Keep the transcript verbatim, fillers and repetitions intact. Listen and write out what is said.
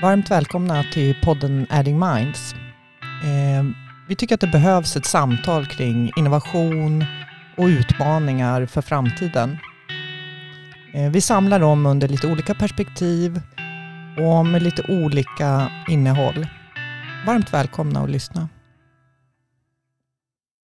Varmt välkomna till podden Adding Minds. Eh, vi tycker att det behövs ett samtal kring innovation och utmaningar för framtiden. Eh, vi samlar dem under lite olika perspektiv och med lite olika innehåll. Varmt välkomna att lyssna.